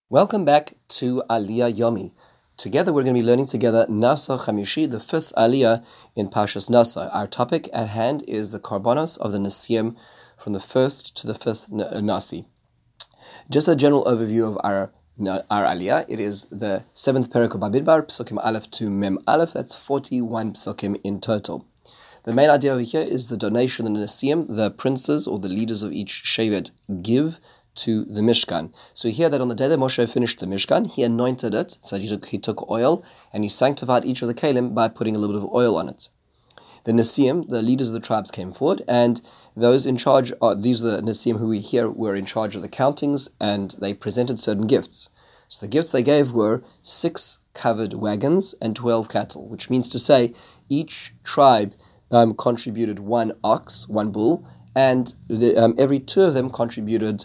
Welcome back to Aliyah Yomi. Together we're going to be learning together Nasa Chamishi, the fifth Aliyah in Parshas Nasa. Our topic at hand is the Karbonos of the Nesiim from the first to the fifth Nasi. Just a general overview of our Aliyah. It is the seventh Perek of Bamidbar, Psukim Aleph to Mem Aleph. That's 41 Psukim in total. The main idea over here is the donation of the Nesiim, the princes or the leaders of each Shevet give to the Mishkan. So we hear that on the day that Moshe finished the Mishkan, he anointed it. So he took oil and he sanctified each of the Kalim by putting a little bit of oil on it. The Nesiim, the leaders of the tribes, came forward, and those in charge, these are the Nesiim who we hear were in charge of the countings, and they presented certain gifts. So the gifts they gave were 6 covered wagons and 12 cattle, which means to say each tribe contributed 1 ox, 1 bull, and every 2 of them contributed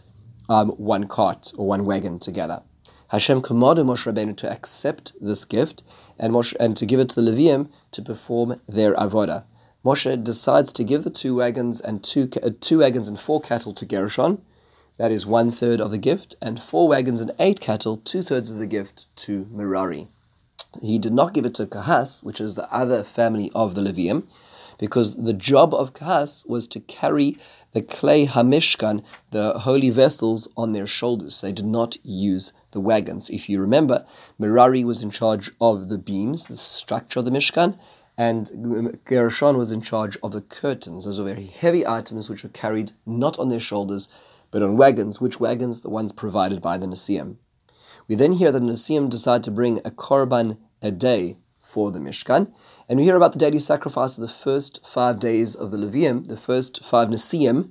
1 cart or 1 wagon together. Hashem commanded Moshe Rabbeinu to accept this gift and to give it to the Leviim to perform their avodah. Moshe decides to give the 2 wagons and 2 wagons and 4 cattle to Gershon. That is 1/3 of the gift, and 4 wagons and 8 cattle, 2/3 of the gift, to Merari. He did not give it to Kahas, which is the other family of the Leviim, because the job of Kahas was to carry the Klei HaMishkan, the holy vessels, on their shoulders. They did not use the wagons. If you remember, Merari was in charge of the beams, the structure of the Mishkan, and Gershon was in charge of the curtains. Those are very heavy items which were carried not on their shoulders, but on wagons. Which wagons? The ones provided by the Nesiim. We then hear that the Nesiim decide to bring a korban a day for the Mishkan, and we hear about the daily sacrifice of the first 5 days of the Leviim. The first 5 Nesiim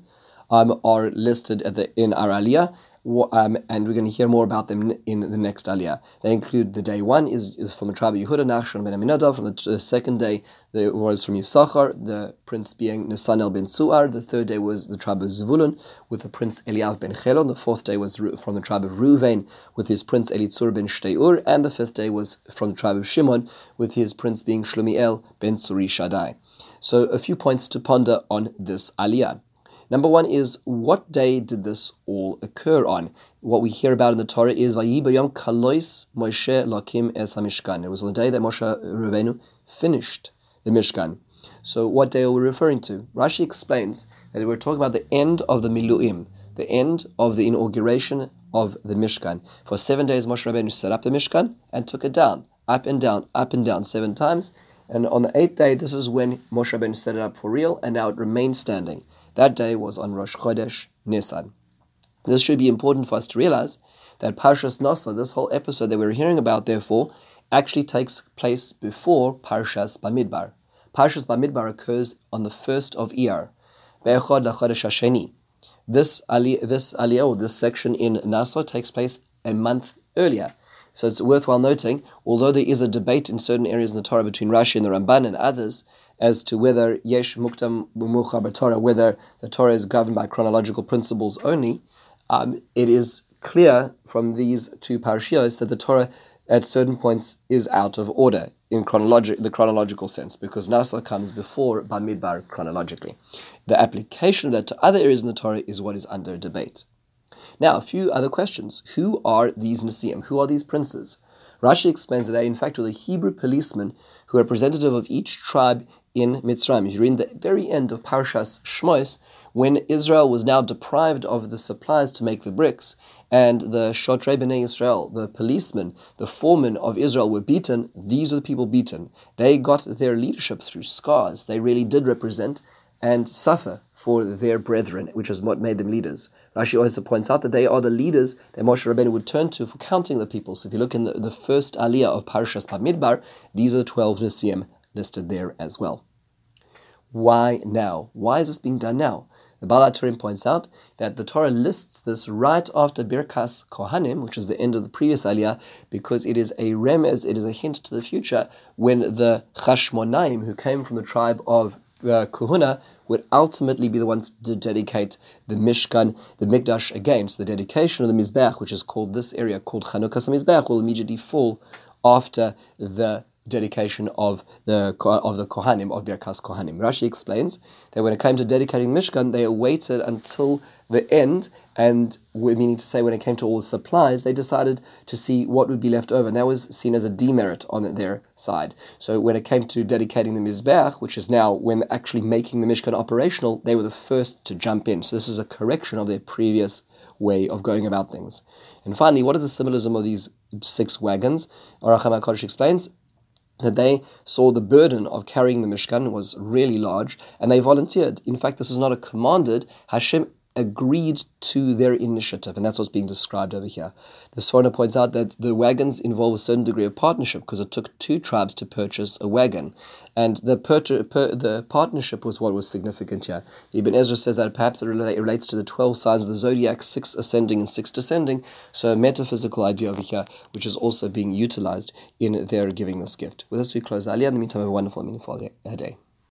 are listed in our Aliyah, and we're going to hear more about them in the next Aliyah. They include the day 1 is from the tribe of Yehuda, Nachshon ben Aminadav. From the second day was from Yisachar, the prince being Nesanel ben Suar. The third day was the tribe of Zvulun with the prince Eliav ben Chelon. The fourth day was from the tribe of Reuven with his prince Elitzur ben Shteur, and the fifth day was from the tribe of Shimon with his prince being Shlumiel ben Tzuri Shaddai. So a few points to ponder on this Aliyah. Number 1 is, what day did this all occur on? What we hear about in the Torah is Vayi b'yom kalois Moshe lakim es hamishkan. It was on the day that Moshe Rabbeinu finished the Mishkan. So what day are we referring to? Rashi explains that we're talking about the end of the Miluim, the end of the inauguration of the Mishkan. For 7 days Moshe Rabbeinu set up the Mishkan and took it down, up and down 7 times. And on the 8th day, this is when Moshe Rabbeinu set it up for real, and now it remains standing. That day was on Rosh Chodesh Nisan. This should be important for us to realize that Parshas Nasa, this whole episode that we're hearing about, therefore, actually takes place before Parshas Bamidbar. Parshas Bamidbar occurs on the 1st of Iyar, Be'echad LaChodesh HaSheni. This aliyah, or this section in Nasa, takes place a month earlier. So it's worthwhile noting, although there is a debate in certain areas in the Torah between Rashi and the Ramban and others as to whether Yesh Muktam Mukhar B'Torah, whether the Torah is governed by chronological principles only, it is clear from these 2 parashiyos that the Torah at certain points is out of order in the chronological sense, because Nasa comes before Bamidbar chronologically. The application of that to other areas in the Torah is what is under debate. Now, a few other questions. Who are these Nesiim? Who are these princes? Rashi explains that they, in fact, were the Hebrew policemen who are representative of each tribe in Mitzrayim. If you read in the very end of Parshas Shmos, when Israel was now deprived of the supplies to make the bricks, and the Shotrei Bnei Israel, the policemen, the foremen of Israel, were beaten, these are the people beaten. They got their leadership through scars. They really did represent and suffer for their brethren, which is what made them leaders. Rashi also points out that they are the leaders that Moshe Rabbeinu would turn to for counting the people. So if you look in the first aliyah of Parshas Bamidbar, these are the 12 Nesiim listed there as well. Why now? Why is this being done now? The Baal HaTurim points out that the Torah lists this right after Birkas Kohanim, which is the end of the previous aliyah, because it is a remez, it is a hint to the future, when the Chashmonaim, who came from the tribe of Kahuna, would ultimately be the ones to dedicate the Mishkan, the Mikdash again. So the dedication of the Mizbeach, which is called this area called Chanukas HaMizbeach, will immediately fall after the dedication of the Kohanim, of Birkas Kohanim. Rashi explains that when it came to dedicating the Mishkan, they waited until the end, and meaning to say when it came to all the supplies, they decided to see what would be left over, and that was seen as a demerit on their side. So when it came to dedicating the Mizbeach, which is now when actually making the Mishkan operational, they were the first to jump in. So this is a correction of their previous way of going about things. And finally, what is the symbolism of these 6 wagons? Orach HaKodesh explains that they saw the burden of carrying the Mishkan was really large, and they volunteered. In fact, this is not a commanded. Hashem agreed to their initiative, and that's what's being described over here. The Sforno points out that the wagons involve a certain degree of partnership, because it took 2 tribes to purchase a wagon, and the partnership was what was significant here. Ibn Ezra says that perhaps it relates to the 12 signs of the zodiac, 6 ascending and 6 descending, so a metaphysical idea over here, which is also being utilized in their giving this gift. With this we close the Aliyah. In the meantime, have a wonderful, meaningful day.